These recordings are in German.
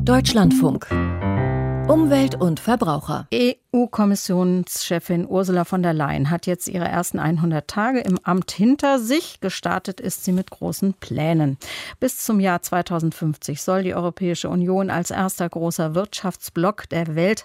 Deutschlandfunk. Umwelt und Verbraucher. EU-Kommissionschefin Ursula von der Leyen hat jetzt ihre ersten 100 Tage im Amt hinter sich. Gestartet ist sie mit großen Plänen. Bis zum Jahr 2050 soll die Europäische Union als erster großer Wirtschaftsblock der Welt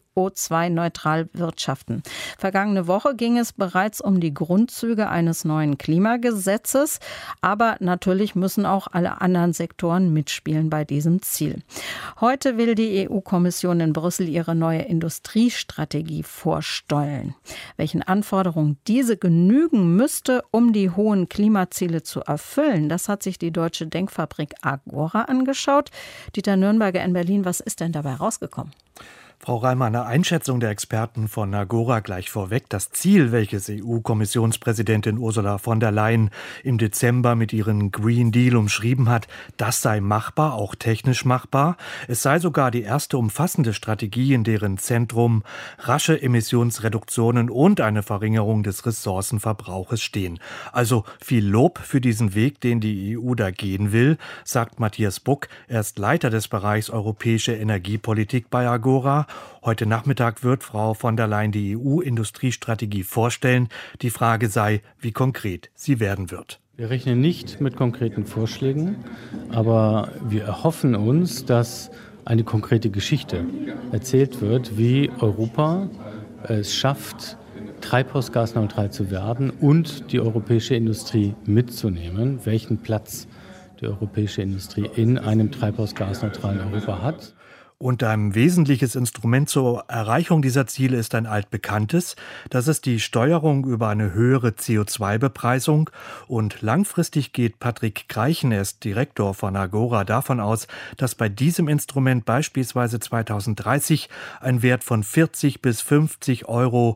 CO2-neutral wirtschaften. Vergangene Woche ging es bereits um die Grundzüge eines neuen Klimagesetzes. Aber natürlich müssen auch alle anderen Sektoren mitspielen bei diesem Ziel. Heute will die EU-Kommission in Brüssel ihre neue Industriestrategie vorstellen. Welchen Anforderungen diese genügen müsste, um die hohen Klimaziele zu erfüllen, das hat sich die deutsche Denkfabrik Agora angeschaut. Dieter Nürnberger in Berlin, was ist denn dabei rausgekommen? Frau Reimer, eine Einschätzung der Experten von Agora gleich vorweg. Das Ziel, welches EU-Kommissionspräsidentin Ursula von der Leyen im Dezember mit ihrem Green Deal umschrieben hat, das sei machbar, auch technisch machbar. Es sei sogar die erste umfassende Strategie, in deren Zentrum rasche Emissionsreduktionen und eine Verringerung des Ressourcenverbrauches stehen. Also viel Lob für diesen Weg, den die EU da gehen will, sagt Matthias Buck. Er ist Leiter des Bereichs Europäische Energiepolitik bei Agora. Heute Nachmittag wird Frau von der Leyen die EU-Industriestrategie vorstellen. Die Frage sei, wie konkret sie werden wird. Wir rechnen nicht mit konkreten Vorschlägen, aber wir erhoffen uns, dass eine konkrete Geschichte erzählt wird, wie Europa es schafft, treibhausgasneutral zu werden und die europäische Industrie mitzunehmen, welchen Platz die europäische Industrie in einem treibhausgasneutralen Europa hat. Und ein wesentliches Instrument zur Erreichung dieser Ziele ist ein altbekanntes. Das ist die Steuerung über eine höhere CO2-Bepreisung. Und langfristig geht Patrick Greichen, er ist Direktor von Agora, davon aus, dass bei diesem Instrument beispielsweise 2030 ein Wert von 40 bis 50 Euro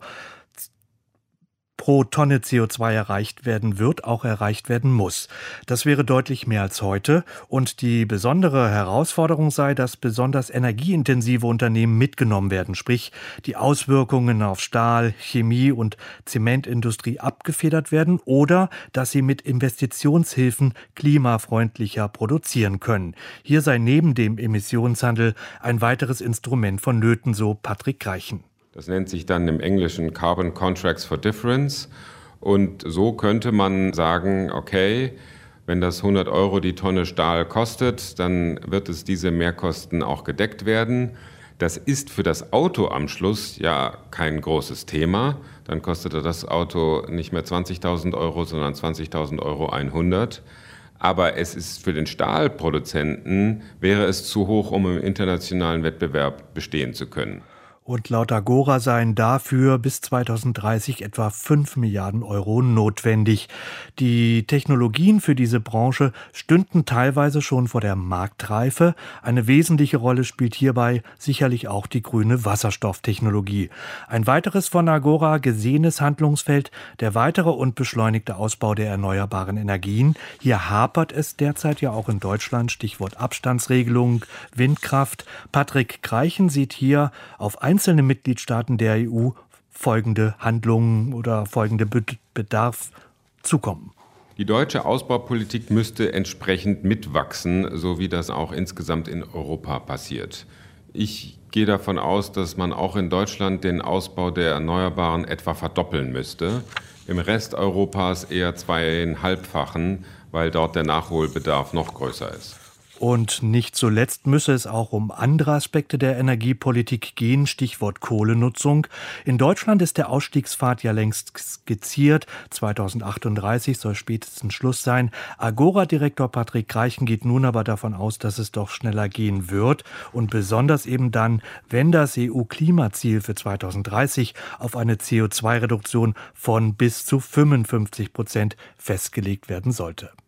pro Tonne CO2 erreicht werden wird, auch erreicht werden muss. Das wäre deutlich mehr als heute. Und die besondere Herausforderung sei, dass besonders energieintensive Unternehmen mitgenommen werden, sprich die Auswirkungen auf Stahl, Chemie und Zementindustrie abgefedert werden oder dass sie mit Investitionshilfen klimafreundlicher produzieren können. Hier sei neben dem Emissionshandel ein weiteres Instrument vonnöten, so Patrick Greichen. Das nennt sich dann im Englischen Carbon Contracts for Difference. Und so könnte man sagen, okay, wenn das 100 Euro die Tonne Stahl kostet, dann wird es diese Mehrkosten auch gedeckt werden. Das ist für das Auto am Schluss ja kein großes Thema. Dann kostete das Auto nicht mehr 20.000 Euro, sondern 20.000 Euro 100. Aber es ist für den Stahlproduzenten, wäre es zu hoch, um im internationalen Wettbewerb bestehen zu können. Und laut Agora seien dafür bis 2030 etwa 5 Milliarden Euro notwendig. Die Technologien für diese Branche stünden teilweise schon vor der Marktreife. Eine wesentliche Rolle spielt hierbei sicherlich auch die grüne Wasserstofftechnologie. Ein weiteres von Agora gesehenes Handlungsfeld, der weitere und beschleunigte Ausbau der erneuerbaren Energien. Hier hapert es derzeit ja auch in Deutschland, Stichwort Abstandsregelung, Windkraft. Patrick Greichen sieht hier auf einzelne Mitgliedstaaten der EU folgende Handlungen oder folgende Bedarf zukommen. Die deutsche Ausbaupolitik müsste entsprechend mitwachsen, so wie das auch insgesamt in Europa passiert. Ich gehe davon aus, dass man auch in Deutschland den Ausbau der Erneuerbaren etwa verdoppeln müsste. Im Rest Europas eher 2,5-fachen, weil dort der Nachholbedarf noch größer ist. Und nicht zuletzt müsse es auch um andere Aspekte der Energiepolitik gehen, Stichwort Kohlenutzung. In Deutschland ist der Ausstiegspfad ja längst skizziert. 2038 soll spätestens Schluss sein. Agora-Direktor Patrick Greichen geht nun aber davon aus, dass es doch schneller gehen wird. Und besonders eben dann, wenn das EU-Klimaziel für 2030 auf eine CO2-Reduktion von bis zu 55% festgelegt werden sollte.